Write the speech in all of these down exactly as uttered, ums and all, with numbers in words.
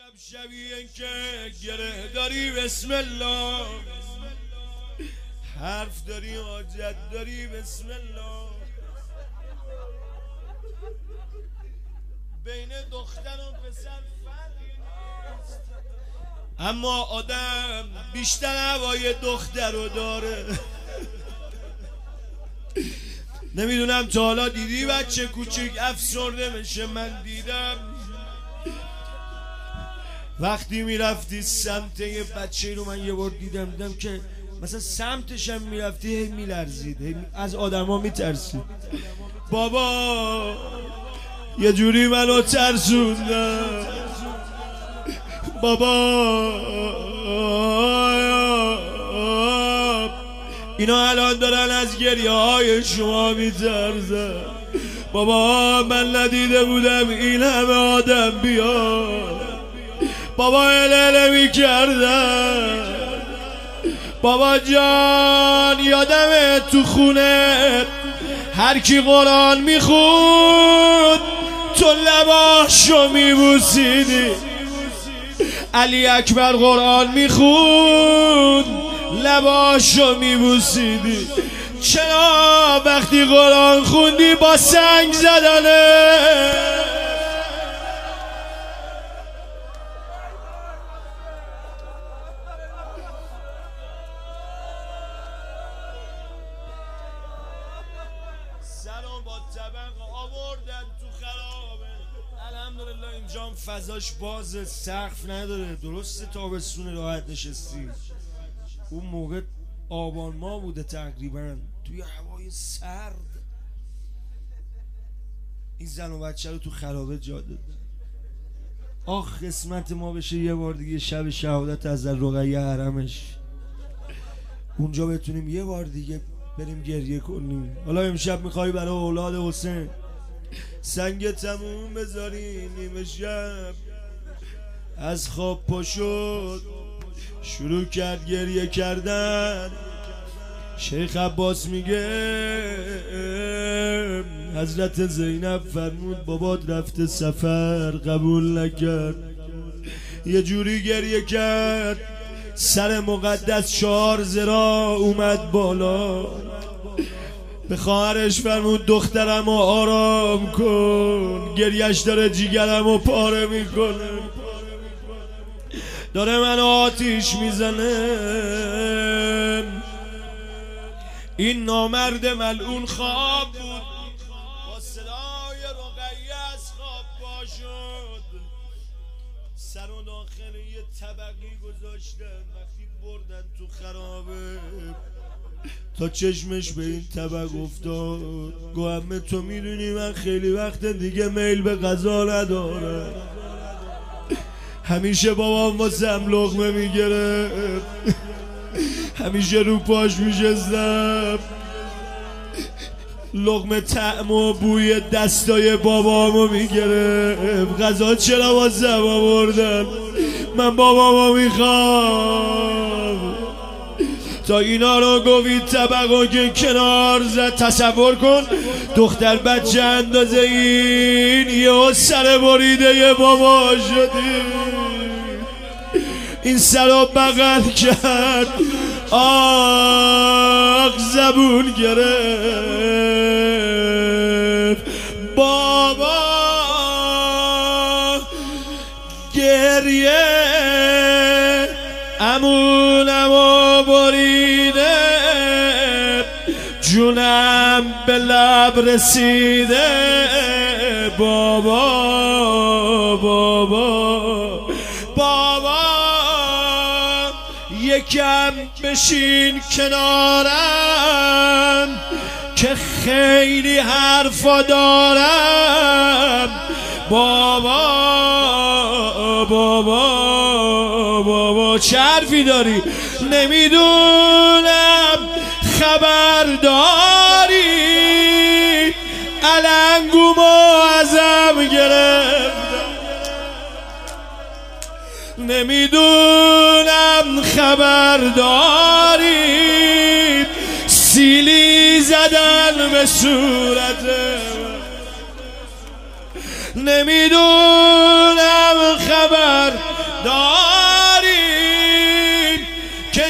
عجب شبیه که گره داری بسم الله، حرف داری حاجت داری بسم الله. بین دختر و پسر فرقی نیست، اما آدم بیشتر هوای دختر رو داره. نمیدونم تا حالا دیدی بچه کوچیک افسرده میشه؟ من دیدم. وقتی میرفتی سمت یه بچه رو، من یه بار دیدم دیدم که مثلا سمتش هم میرفتی هی میلرزید، هی از آدم ها میترسید. بابا یه جوری منو ترسوندن بابا، اینا الان دارن از گریه های شما میترسن. بابا من ندیده بودم این همه آدم بیاد. بابا هلهله میکردن. بابا جان یادمه تو خونه هر کی قرآن میخوند تو لباشو میبوسیدی. علی اکبر قرآن میخوند لباشو میبوسیدی. چرا وقتی قرآن خوندی با سنگ زدنه؟ سرم با طبق آوردن تو خرابه. الحمدلله اینجام فضاش بازه، سقف نداره. درسته تابستون راحت نشستی. اون موقع آبان ما بوده تقریبا، توی هوای سرد این زن و بچه رو تو خرابه جا دادن. آخ قسمت ما بشه یه بار دیگه شب شهادت از رقیه حرمش اونجا بتونیم یه بار دیگه بریم گریه کنیم. حالا امشب میخوای برای اولاد حسین سنگ تموم بذاری، نیمه شب از خواب پا شد شروع کرد گریه کردن. شیخ عباس میگه حضرت زینب فرمود بابات رفته سفر قبول نکرد. یه جوری گریه کرد سر مقدس چهار ذراع اومد بالا. به خواهرش فرمود دخترمو آرام کن، گریش داره جیگرمو پاره میکنه، داره منو آتیش میزنه. این نامرد ملعون خواب بود، با صدای رقیه از خواب پا شد. سر و داخل یه طبقی گذاشتن. وقتی بردن تو خرابه تا چشمش به این طبق افتاد گو عمه تو میدونی من خیلی وقت دیگه میل به غذا ندارم. همیشه بابام واسم لقمه میگرفت، همیشه رو پاش میشستم، لقمه طعم و بوی دستای بابامو میگرفت. غذا چرا واسم آوردن؟ من بابامو میخوام. تا اینا رو گوی طبقو که کنار زد. تصور کن دختر بچه اندازه این یه سر بریده یه بابا شدی. این سر رو بغل کرد، آخ زبون گرفت. بابا گریه امونمو بریده، جونم به لب رسیده. بابا بابا بابا یکم بشین کنارم که خیلی حرفا دارم. بابا بابا بابا چه حرفی داری؟ نمیدونم خبر داری علنگومو ازم گرفت. نمیدونم خبر داری سیلی زدن به صورتم. نمیدونم خبر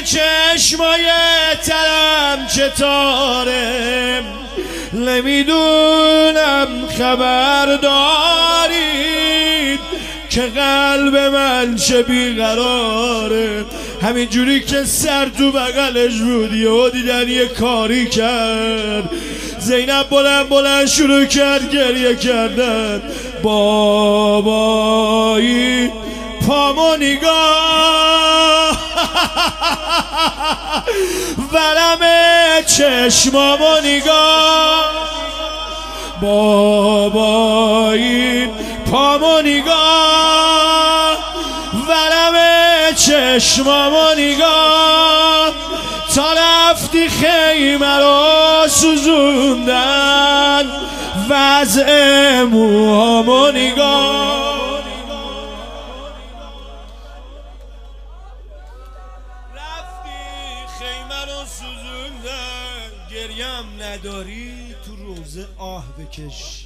چشمای ترم چطوره نمیدونم خبر دارید که قلب من چه بیقراره همینجوری که سر تو بغلش بود یهو دیدن یه کاری کرد زینب بلند بلند شروع کرد گریه کردن بابایی پامو نگاه ورم چشمامو نگاه بابایی پامو نگاه ورم چشمامو نگاه تا رفتی خیمه رو سوزوندن وضع موهامو نگاه گریم نداری تو روزه آه بکش.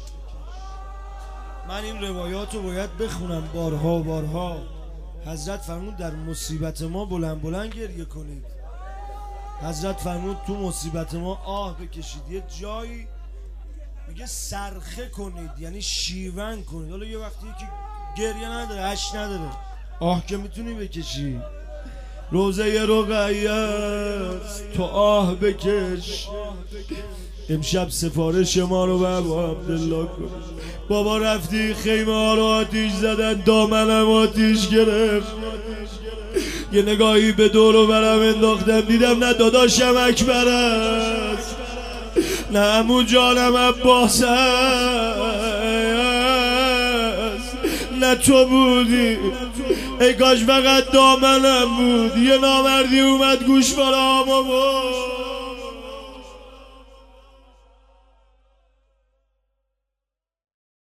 من این روایات رو باید بخونم بارها و بارها. حضرت فرمود در مصیبت ما بلند بلند گریه کنید. حضرت فرمود تو مصیبت ما آه بکشید. یه جایی میگه صرخه کنید، یعنی شیون کنید. حالا یه وقتی که گریه نداره، اش نداره، آه که میتونی بکشی. روزه رقیه است تو آه بکش. امشب سفارش ما رو به ابا عبدالله کن. بابا رفتی خیمه ها رو آتیش زدن، دامنم آتیش گرفت. یه نگاهی به دور و برم انداختم، دیدم نه داداشم اکبر است نه عمو جانم عباس است نه تو بودی. ای کاش فقط دامنم بود. یه نامردی اومد گوشواره‌امو بود.